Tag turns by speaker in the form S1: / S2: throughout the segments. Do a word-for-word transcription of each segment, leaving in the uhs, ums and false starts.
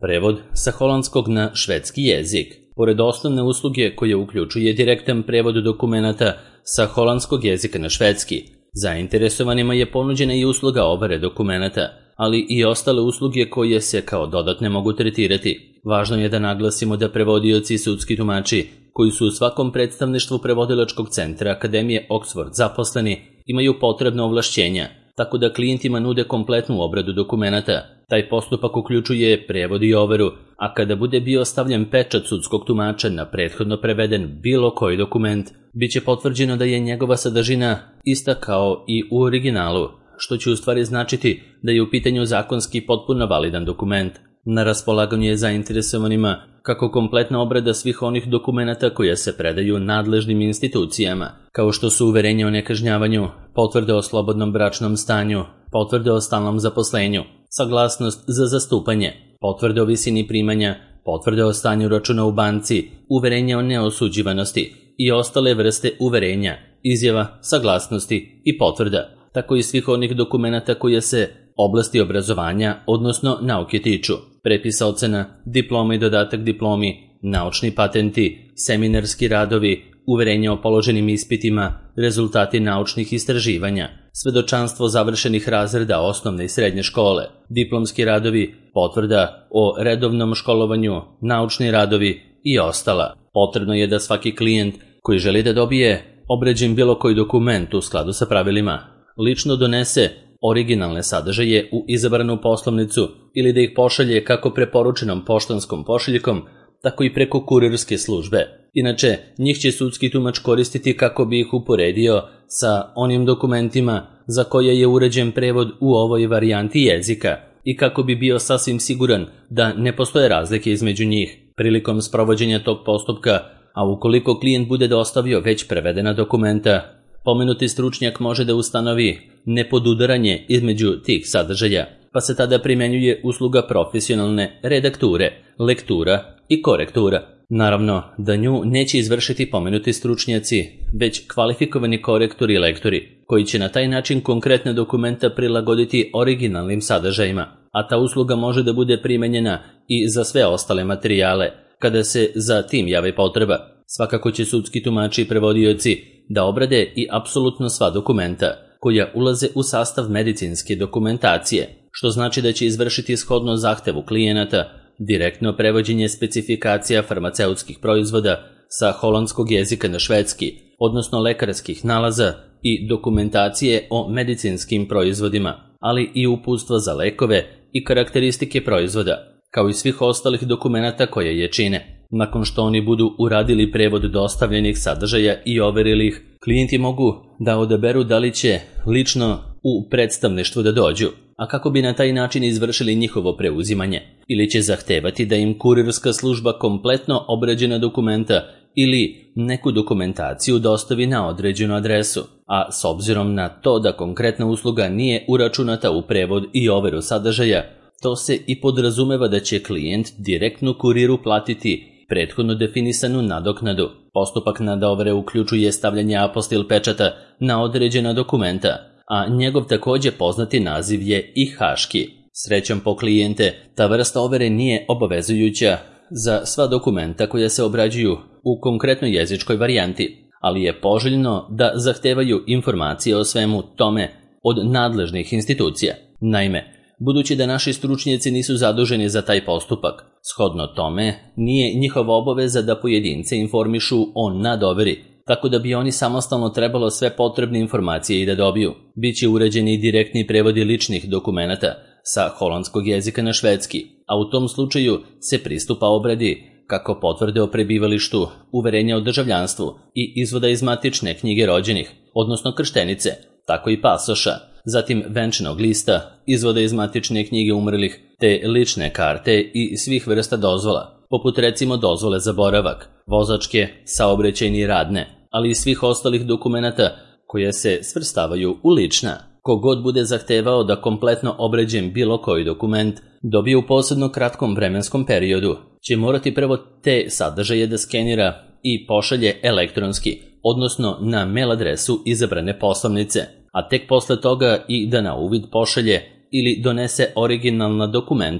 S1: Prevod sa holandskog na švedski jezik. Pored osnovne usluge koja uključuje direktan prevod dokumenata sa holandskog jezika na švedski, zainteresovanima je ponuđena i usluga overe dokumenata, ali i ostale usluge koje se kao dodatne mogu tretirati. Važno je da naglasimo da prevodioci i sudski tumači, koji su u svakom predstavništvu prevodilačkog centra Akademije Oxford zaposleni, imaju potrebna ovlašćenja, tako da klijentima nude kompletnu obradu dokumenata. Taj postupak uključuje prevod i overu, a kada bude bio stavljen pečat sudskog tumača na prethodno preveden bilo koji dokument, biće potvrđeno da je njegova sadržina ista kao i u originalu, što će u stvari značiti da je u pitanju zakonski potpuno validan dokument. Na raspolaganju je zainteresovanima kako kompletna obrada svih onih dokumenata koja se predaju nadležnim institucijama, kao što su uverenje o nekažnjavanju, potvrde o slobodnom bračnom stanju, potvrde o stalnom zaposlenju, saglasnost za zastupanje, potvrde o visini primanja, potvrde o stanju računa u banci, uverenje o neosuđivanosti i ostale vrste uverenja, izjava, saglasnosti i potvrda, tako i svih onih dokumenata koje se oblasti obrazovanja, odnosno nauke tiču, prepisa ocena, diploma i dodatak diplomi, naučni patenti, seminarski radovi, uverenja o položenim ispitima, rezultati naučnih istraživanja, svedočanstvo završenih razreda osnovne i srednje škole, diplomski radovi, potvrda o redovnom školovanju, naučni radovi i ostala. Potrebno je da svaki klijent koji želi da dobije obrađen bilo koji dokument u skladu sa pravilima lično donese originalne sadržaje u izabranu poslovnicu ili da ih pošalje kako preporučenom poštanskom pošiljkom, tako i preko kurirske službe. Inače, njih će sudski tumač koristiti kako bi ih uporedio sa onim dokumentima za koje je uređen prevod u ovoj varijanti jezika i kako bi bio sasvim siguran da ne postoje razlike između njih prilikom sprovođenja tog postupka, a ukoliko klijent bude dostavio već prevedena dokumenta, pomenuti stručnjak može da ustanovi nepodudaranje između tih sadržaja, pa se tada primjenjuje usluga profesionalne redakture, lektura i korektura. Naravno da nju neće izvršiti pomenuti stručnjaci, već kvalifikovani korektori i lektori, koji će na taj način konkretne dokumenta prilagoditi originalnim sadržajima, a ta usluga može da bude primenjena i za sve ostale materijale, kada se za tim javi potreba. Svakako će sudski tumači i prevodioci da obrade i apsolutno sva dokumenta koja ulaze u sastav medicinske dokumentacije, što znači da će izvršiti shodno zahtevu klijenata direktno prevođenje specifikacija farmaceutskih proizvoda sa holandskog jezika na švedski, odnosno lekarskih nalaza i dokumentacije o medicinskim proizvodima, ali i uputstva za lekove i karakteristike proizvoda, kao i svih ostalih dokumenata koje je čine. Nakon što oni budu uradili prevod dostavljenih sadržaja i overili ih, klijenti mogu da odaberu da li će lično u predstavništvu da dođu, a kako bi na taj način izvršili njihovo preuzimanje, ili će zahtevati da im kurirska služba kompletno obrađena dokumenta ili neku dokumentaciju dostavi na određenu adresu, a s obzirom na to da konkretna usluga nije uračunata u prevod i overu sadržaja, to se i podrazumeva da će klijent direktno kuriru platiti prethodno definisanu nadoknadu. Postupak nadovere uključuje stavljanje apostil pečata na određena dokumenta, a njegov takođe poznati naziv je i haški. Srećom po klijente, ta vrsta overe nije obavezujuća za sva dokumenta koja se obrađuju u konkretnoj jezičkoj varijanti, ali je poželjno da zahtevaju informacije o svemu tome od nadležnih institucija. Naime, budući da naši stručnjaci nisu zaduženi za taj postupak, shodno tome nije njihova obaveza da pojedince informišu o nadoveri, tako da bi oni samostalno trebalo sve potrebne informacije i da dobiju. Biće uređeni i direktni prevodi ličnih dokumenata sa holandskog jezika na švedski, a u tom slučaju se pristupa obradi kako potvrde o prebivalištu, uverenja o državljanstvu i izvoda iz matične knjige rođenih, odnosno krštenice, tako i pasoša, zatim venčanog lista, izvoda iz matične knjige umrlih, te lične karte i svih vrsta dozvola, poput recimo dozvole za boravak, vozačke, saobraćajne i radne, ali i svih ostalih dokumenata koje se svrstavaju u lična. Kogod bude zahtevao da kompletno obrađen bilo koji dokument dobije u posebno kratkom vremenskom periodu, će morati prvo te sadržaje da skenira i pošalje elektronski, odnosno na mail adresu izabrane poslovnice, a tek posle toga i da na uvid pošalje ili donese originalna dokumenta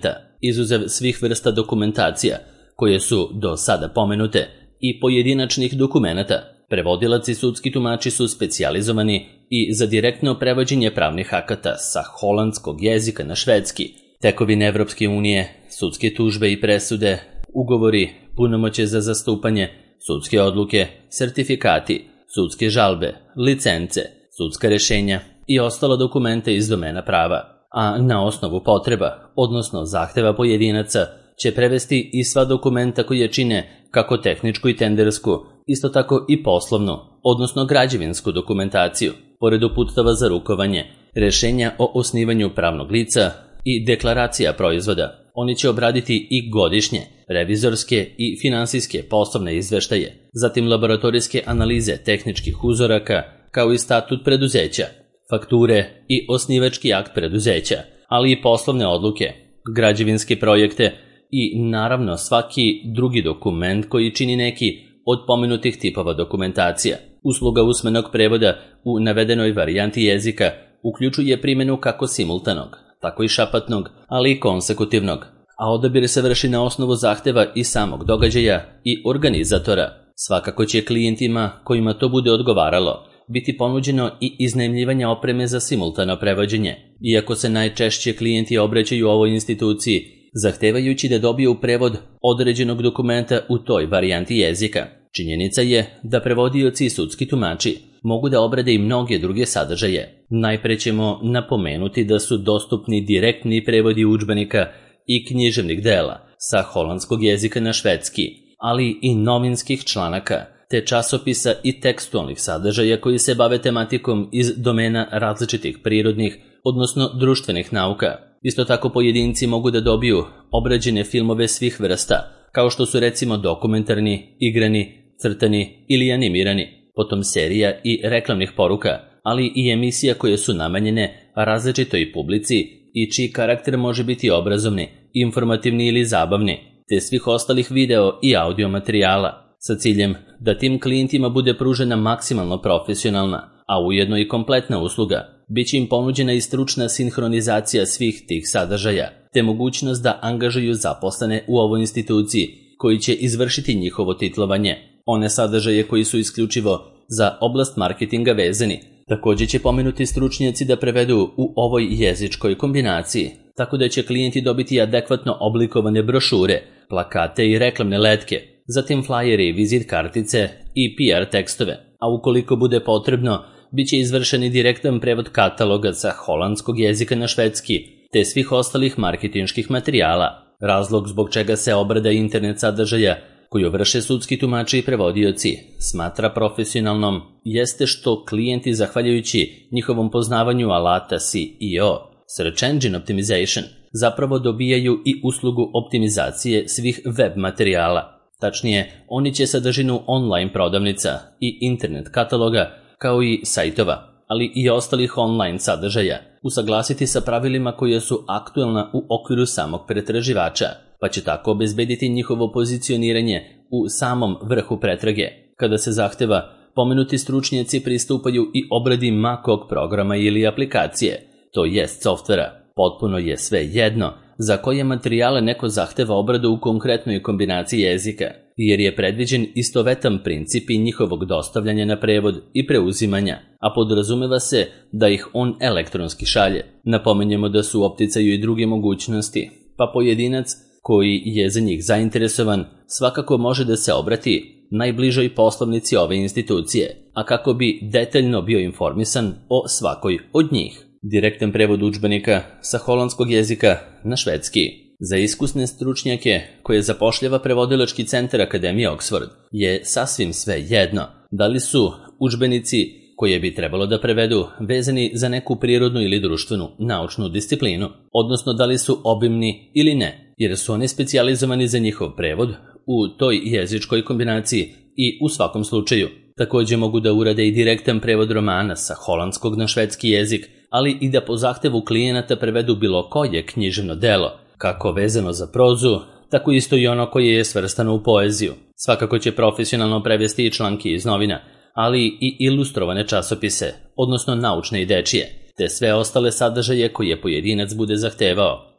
S1: izuzev svih vrsta dokumentacija koje su do sada pomenute i pojedinačnih dokumenata. Prevodilac i sudski tumači su specijalizovani i za direktno prevođenje pravnih akata sa holandskog jezika na švedski, tekovine Evropske unije, sudske tužbe i presude, ugovori, punomoćje za zastupanje, sudske odluke, sertifikati, sudske žalbe, licence, sudska rešenja i ostala dokumenta iz domena prava, a na osnovu potreba, odnosno zahteva pojedinaca, će prevesti i sva dokumenta koje čine kako tehničku i tendersku, isto tako i poslovnu, odnosno građevinsku dokumentaciju, pored uputstava za rukovanje, rešenja o osnivanju pravnog lica i deklaracija proizvoda. Oni će obraditi i godišnje, revizorske i finansijske poslovne izveštaje, zatim laboratorijske analize tehničkih uzoraka, kao i statut preduzeća, fakture i osnivački akt preduzeća, ali i poslovne odluke, građevinske projekte i naravno svaki drugi dokument koji čini neki od pomenutih tipova dokumentacija. Usluga usmenog prevoda u navedenoj varijanti jezika uključuje primjenu kako simultanog, tako i šapatnog, ali i konsekutivnog, a odabir se vrši na osnovu zahteva i samog događaja i organizatora. Svakako će klijentima kojima to bude odgovaralo biti ponuđeno i iznajmljivanje opreme za simultano prevođenje, iako se najčešće klijenti obraćaju ovoj instituciji zahtevajući da dobiju prevod određenog dokumenta u toj varijanti jezika. Činjenica je da prevodioci i sudski tumači mogu da obrade i mnoge druge sadržaje. Najpre ćemo napomenuti da su dostupni direktni prevodi udžbenika i književnih dela sa holandskog jezika na švedski, ali i novinskih članaka, te časopisa i tekstualnih sadržaja koji se bave tematikom iz domena različitih prirodnih, odnosno društvenih nauka. Isto tako pojedinci mogu da dobiju obrađene filmove svih vrsta, kao što su recimo dokumentarni, igrani, crtani ili animirani, potom serija i reklamnih poruka, ali i emisija koje su namenjene različitoj publici i čiji karakter može biti obrazovni, informativni ili zabavni, te svih ostalih video i audio materijala, sa ciljem da tim klijentima bude pružena maksimalno profesionalna, a ujedno i kompletna usluga. Biće im ponuđena i stručna sinhronizacija svih tih sadržaja, te mogućnost da angažuju zaposlene u ovoj instituciji koji će izvršiti njihovo titlovanje. One sadržaje koji su isključivo za oblast marketinga vezani, također će pomenuti stručnjaci da prevedu u ovoj jezičkoj kombinaciji, tako da će klijenti dobiti adekvatno oblikovane brošure, plakate i reklamne letke, zatim flajere, vizit kartice i P R tekstove, a ukoliko bude potrebno, biće izvršen i direktan prevod kataloga sa holandskog jezika na švedski, te svih ostalih marketinških materijala. Razlog zbog čega se obrada internet sadržaja koju vrše sudski tumači i prevodioci smatra profesionalnom jeste što klijenti, zahvaljujući njihovom poznavanju alata S E O, Search Engine Optimization, zapravo dobijaju i uslugu optimizacije svih web materijala. Tačnije, oni će sadržinu online prodavnica i internet kataloga, kao i sajtova, ali i ostalih online sadržaja, usaglasiti sa pravilima koja su aktuelna u okviru samog pretraživača, pa će tako obezbediti njihovo pozicioniranje u samom vrhu pretrage. Kada se zahteva, pomenuti stručnjaci pristupaju i obradi ma kog programa ili aplikacije, to jest softvera. Potpuno je sve jedno za koje materijale neko zahteva obradu u konkretnoj kombinaciji jezika, jer je predviđen istovetan princip i njihovog dostavljanja na prevod i preuzimanja, a podrazumeva se da ih on elektronski šalje. Napomenjemo da su u opticaju i druge mogućnosti, pa pojedinac koji je za njih zainteresovan svakako može da se obrati najbližoj poslovnici ove institucije, a kako bi detaljno bio informisan o svakoj od njih. Direktan prevod udžbenika sa holandskog jezika na švedski. Za iskusne stručnjake koje zapošljava prevodilački centar Akademije Oxford je sasvim sve jedno da li su udžbenici koje bi trebalo da prevedu vezani za neku prirodnu ili društvenu naučnu disciplinu, odnosno da li su obimni ili ne, jer su oni specijalizovani za njihov prevod u toj jezičkoj kombinaciji i u svakom slučaju. Također mogu da urade i direktan prevod romana sa holandskog na švedski jezik, ali i da po zahtevu klijenata prevedu bilo koje književno delo, kako vezano za prozu, tako isto i ono koje je svrstano u poeziju. Svakako će profesionalno prevesti i članke iz novina, ali i ilustrovane časopise, odnosno naučne i dečije, te sve ostale sadržaje koje pojedinac bude zahtevao.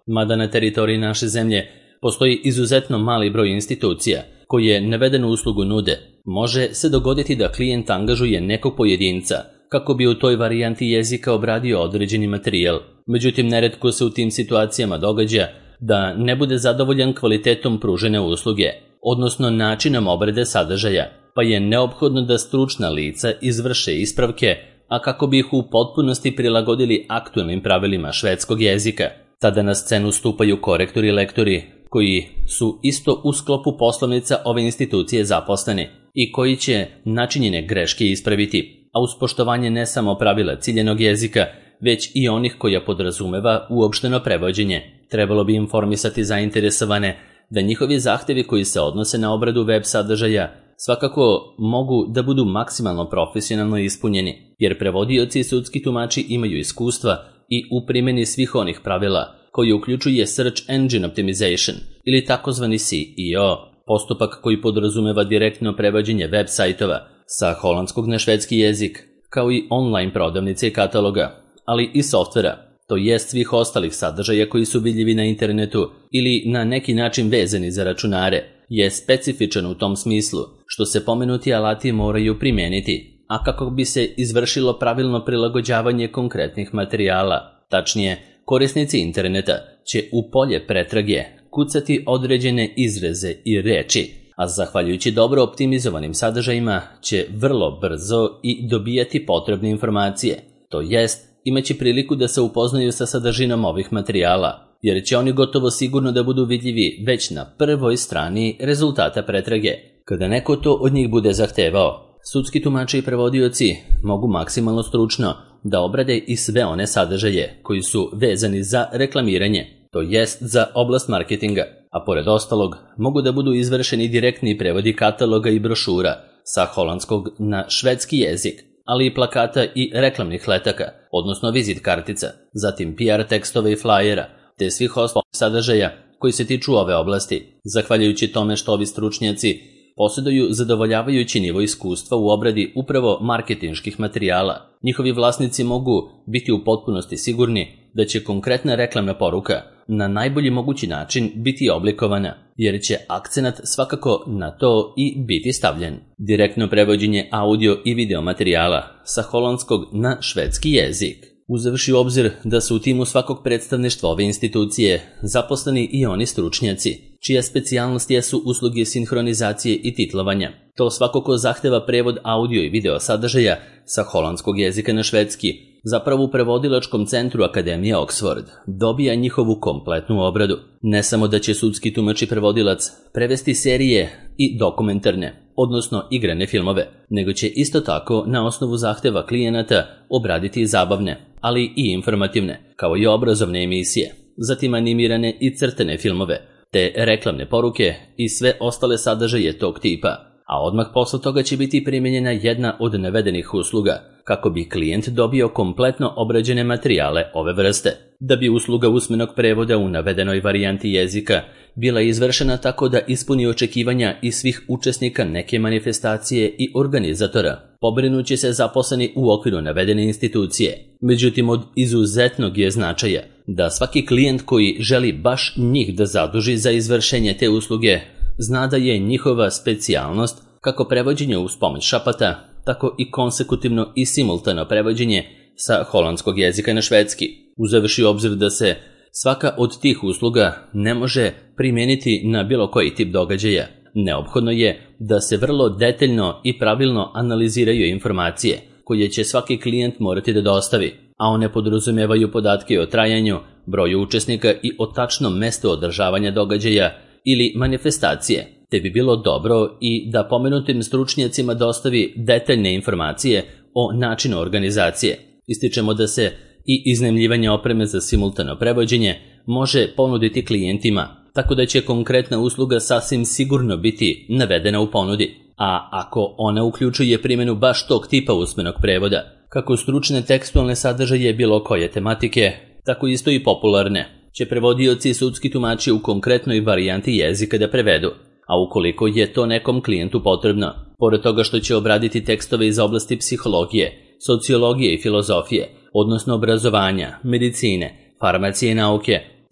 S1: Mada na teritoriji naše zemlje postoji izuzetno mali broj institucija koje navedenu uslugu nude, može se dogoditi da klijent angažuje nekog pojedinca kako bi u toj varijanti jezika obradio određeni materijal. Međutim, neretko se u tim situacijama događa da ne bude zadovoljan kvalitetom pružene usluge, odnosno načinom obrade sadržaja, pa je neophodno da stručna lica izvrše ispravke, a kako bi ih u potpunosti prilagodili aktualnim pravilima švedskog jezika. Tada na scenu stupaju korektori i lektori, koji su isto u sklopu poslovnica ove institucije zaposleni i koji će načinjene greške ispraviti, a uz poštovanje ne samo pravila ciljenog jezika, već i onih koja podrazumeva uopšteno prevođenje. Trebalo bi informisati zainteresovane da njihovi zahtevi koji se odnose na obradu web sadržaja svakako mogu da budu maksimalno profesionalno ispunjeni, jer prevodioci i sudski tumači imaju iskustva i u primjeni svih onih pravila koji uključuje Search Engine Optimization ili takozvani S E O, postupak koji podrazumeva direktno prevođenje web sajtova sa holandskog na švedski jezik, kao i online prodavnice i kataloga, ali i softvera, to jest svih ostalih sadržaja koji su vidljivi na internetu ili na neki način vezani za računare, je specifičan u tom smislu što se pomenuti alati moraju primijeniti, a kako bi se izvršilo pravilno prilagođavanje konkretnih materijala. Tačnije, korisnici interneta će u polje pretrage kucati određene izreze i reči, a zahvaljujući dobro optimizovanim sadržajima će vrlo brzo i dobijati potrebne informacije, to jest imaće priliku da se upoznaju sa sadržinom ovih materijala, jer će oni gotovo sigurno da budu vidljivi već na prvoj strani rezultata pretrage. Kada neko to od njih bude zahtevao, sudski tumači i prevodioci mogu maksimalno stručno da obrade i sve one sadržaje koji su vezani za reklamiranje, to jest za oblast marketinga, a pored ostalog mogu da budu izvršeni direktni prevodi kataloga i brošura sa holandskog na švedski jezik, ali i plakata i reklamnih letaka, odnosno vizit kartica, zatim P R tekstova i flyera, te svih ostalih sadržaja koji se tiču ove oblasti. Zahvaljujući tome što ovi stručnjaci posjeduju zadovoljavajući nivo iskustva u obradi upravo marketinških materijala, njihovi vlasnici mogu biti u potpunosti sigurni da će konkretna reklamna poruka na najbolji mogući način biti oblikovana, jer će akcenat svakako na to i biti stavljen. Direktno prevođenje audio i video materijala sa holandskog na švedski jezik. Uzevši u obzir da su u timu svakog predstavništva ove institucije zaposleni i oni stručnjaci, čija specijalnost jesu usluge sinhronizacije i titlovanja. To svakako zahteva prevod audio i video sadržaja sa holandskog jezika na švedski. Zapravo u prevodilačkom centru Akademije Oxford dobija njihovu kompletnu obradu. Ne samo da će sudski tumač i prevodilac prevesti serije i dokumentarne, odnosno igrane filmove, nego će isto tako na osnovu zahteva klijenata obraditi i zabavne, ali i informativne, kao i obrazovne emisije, zatim animirane i crtane filmove, te reklamne poruke i sve ostale sadržaje tog tipa, a odmah posle toga će biti primijenjena jedna od navedenih usluga, kako bi klijent dobio kompletno obrađene materijale ove vrste. Da bi usluga usmenog prevoda u navedenoj varijanti jezika bila izvršena tako da ispuni očekivanja i svih učesnika neke manifestacije i organizatora, pobrinuće se zaposleni u okviru navedene institucije. Međutim, od izuzetnog je značaja da svaki klijent koji želi baš njih da zaduži za izvršenje te usluge zna da je njihova specijalnost kako prevođenje uz pomoć šapata, tako i konsekutivno i simultano prevođenje sa holandskog jezika na švedski. Uzevši u obzir da se svaka od tih usluga ne može primijeniti na bilo koji tip događaja, neophodno je da se vrlo detaljno i pravilno analiziraju informacije koje će svaki klijent morati da dostavi, a one podrazumevaju podatke o trajanju, broju učesnika i o tačnom mestu održavanja događaja ili manifestacije, te bi bilo dobro i da pomenutim stručnjacima dostavi detaljne informacije o načinu organizacije. Ističemo da se i iznajmljivanje opreme za simultano prevođenje može ponuditi klijentima, tako da će konkretna usluga sasvim sigurno biti navedena u ponudi. A ako ona uključuje primjenu baš tog tipa usmenog prevoda, kako stručne tekstualne sadržaje bilo koje tematike, tako isto i popularne, će prevodioci i sudski tumači u konkretnoj varijanti jezika da prevedu, a ukoliko je to nekom klijentu potrebno, pored toga što će obraditi tekstove iz oblasti psihologije, sociologije i filozofije, odnosno obrazovanja, medicine, farmacije i nauke,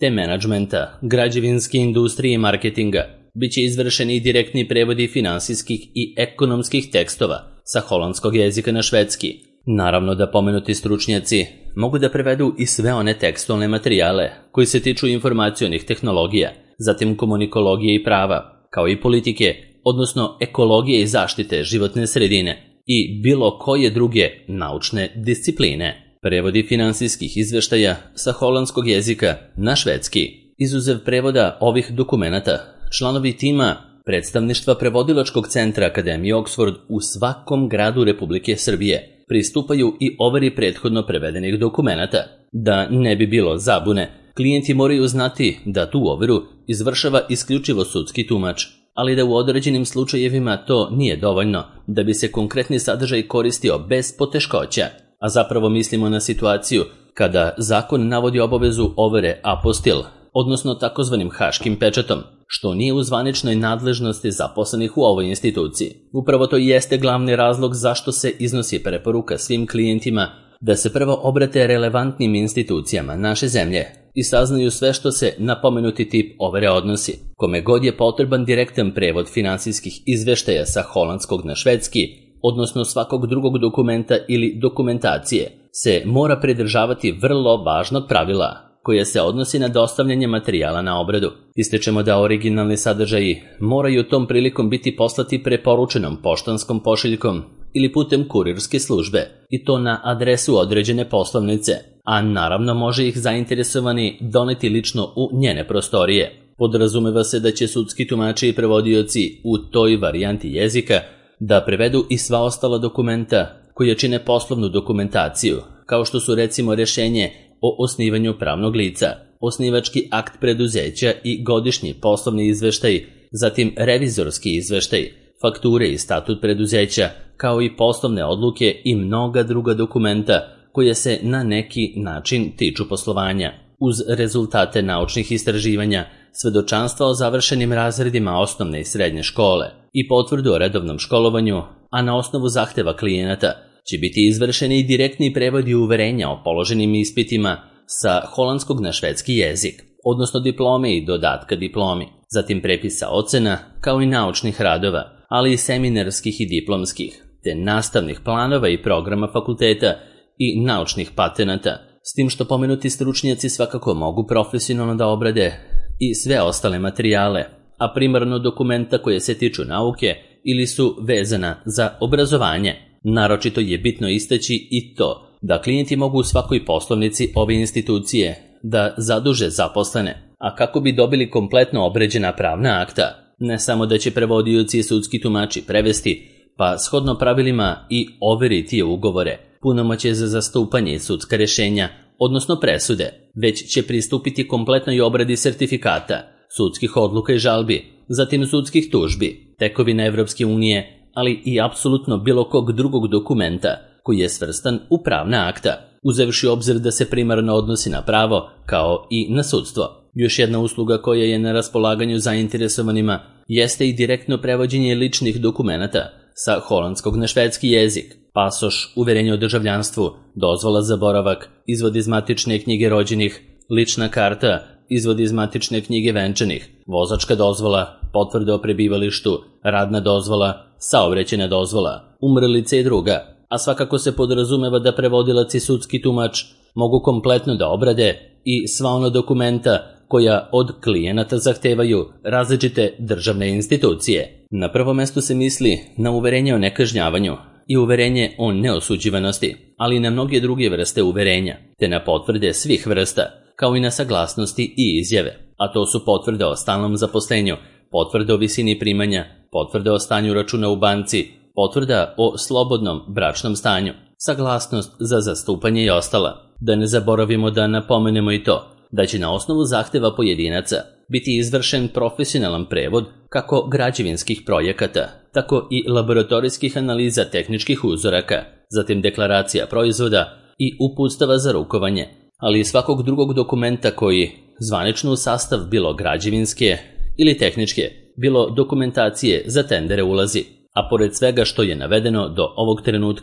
S1: te menadžmenta, građevinske industrije i marketinga, biće izvršeni i direktni prevodi finansijskih i ekonomskih tekstova sa holandskog jezika na švedski. Naravno da pomenuti stručnjaci mogu da prevedu i sve one tekstualne materijale koji se tiču informacionih tehnologija, zatim komunikologije i prava, kao i politike, odnosno ekologije i zaštite životne sredine i bilo koje druge naučne discipline. Prevodi finansijskih izveštaja sa holandskog jezika na švedski. Izuzev prevoda ovih dokumenata, članovi tima predstavništva prevodilačkog centra Akademije Oxford u svakom gradu Republike Srbije pristupaju i overi prethodno prevedenih dokumenata. Da ne bi bilo zabune, klijenti moraju znati da tu overu izvršava isključivo sudski tumač, ali da u određenim slučajevima to nije dovoljno da bi se konkretni sadržaj koristio bez poteškoća, a zapravo mislimo na situaciju kada zakon navodi obavezu overe apostil, odnosno takozvanim haškim pečatom, što nije u zvaničnoj nadležnosti zaposlenih u ovoj instituciji. Upravo to jeste glavni razlog zašto se iznosi preporuka svim klijentima da se prvo obrate relevantnim institucijama naše zemlje i saznaju sve što se na pomenuti tip overe odnosi. Kome god je potreban direktan prevod finansijskih izveštaja sa holandskog na švedski, odnosno svakog drugog dokumenta ili dokumentacije, se mora pridržavati vrlo važnog pravila koje se odnosi na dostavljanje materijala na obradu. Ističemo da originalni sadržaji moraju tom prilikom biti poslati preporučenom poštanskom pošiljkom ili putem kurirske službe, i to na adresu određene poslovnice, a naravno može ih zainteresovani doneti lično u njene prostorije. Podrazumeva se da će sudski tumači i prevodioci u toj varijanti jezika da prevedu i sva ostala dokumenta koja čine poslovnu dokumentaciju, kao što su recimo rješenje o osnivanju pravnog lica, osnivački akt preduzeća i godišnji poslovni izveštaj, zatim revizorski izveštaj, fakture i statut preduzeća, kao i poslovne odluke i mnoga druga dokumenta koje se na neki način tiču poslovanja, uz rezultate naučnih istraživanja, svedočanstva o završenim razredima osnovne i srednje škole i potvrdu o redovnom školovanju, a na osnovu zahteva klijenata će biti izvršeni i direktni prevodi uverenja o položenim ispitima sa holandskog na švedski jezik, odnosno diplome i dodatka diplomi, zatim prepisa ocena, kao i naučnih radova, ali i seminarskih i diplomskih, te nastavnih planova i programa fakulteta i naučnih patenata, s tim što pomenuti stručnjaci svakako mogu profesionalno da obrade i sve ostale materijale, a primarno dokumenta koje se tiču nauke ili su vezana za obrazovanje. Naročito je bitno istaći i to da klijenti mogu u svakoj poslovnici ove institucije da zaduže zaposlene, a kako bi dobili kompletno obređena pravna akta, ne samo da će prevodioci i sudski tumači prevesti, pa shodno pravilima i overiti ugovore, punomoćje za zastupanje i sudska rješenja, odnosno presude, već će pristupiti kompletnoj obradi sertifikata, sudskih odluka i žalbi, zatim sudskih tužbi, tekovina Evropske unije, ali i apsolutno bilo kog drugog dokumenta koji je svrstan u pravna akta, uzevši obzir da se primarno odnosi na pravo kao i na sudstvo. Još jedna usluga koja je na raspolaganju zainteresovanima jeste i direktno prevođenje ličnih dokumenata sa holandskog na švedski jezik, pasoš, uverenje o državljanstvu, dozvola za boravak, izvod iz matične knjige rođenih, lična karta, izvod iz matične knjige venčanih, vozačka dozvola, potvrda o prebivalištu, radna dozvola, saobraćajna dozvola, umrlice i druga, a svakako se podrazumeva da prevodilac i sudski tumač mogu kompletno da obrade i sva ona dokumenta koja od klijenata zahtevaju različite državne institucije. Na prvom mestu se misli na uverenje o nekažnjavanju i uverenje o neosuđivanosti, ali i na mnoge druge vrste uverenja, te na potvrde svih vrsta, kao i na saglasnosti i izjave, a to su potvrde o stalnom zaposlenju, potvrde o visini primanja, potvrde o stanju računa u banci, potvrda o slobodnom bračnom stanju, saglasnost za zastupanje i ostala. Da ne zaboravimo da napomenemo i to da će na osnovu zahteva pojedinaca biti izvršen profesionalan prevod kako građevinskih projekata, tako i laboratorijskih analiza tehničkih uzoraka, zatim deklaracija proizvoda i uputstava za rukovanje, ali i svakog drugog dokumenta koji zvanično u sastav bilo građevinske ili tehničke, bilo dokumentacije za tendere ulazi. A pored svega što je navedeno do ovog trenutka,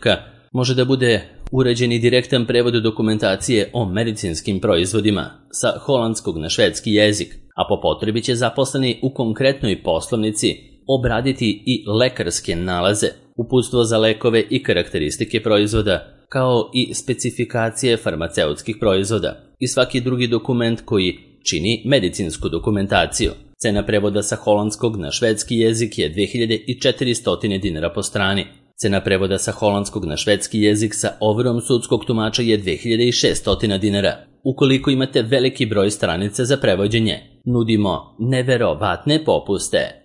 S1: može da bude uređen i direktan prevod dokumentacije o medicinskim proizvodima sa holandskog na švedski jezik, a po potrebi će zaposleni u konkretnoj poslovnici obraditi i lekarske nalaze, uputstvo za lekove i karakteristike proizvoda, kao i specifikacije farmaceutskih proizvoda i svaki drugi dokument koji čini medicinsku dokumentaciju. Cena prevoda sa holandskog na švedski jezik je dve hiljade četiristo dinara po strani. Cena prevoda sa holandskog na švedski jezik sa overom sudskog tumača je dve hiljade šesto dinara. Ukoliko imate veliki broj stranica za prevođenje, nudimo neverovatne popuste.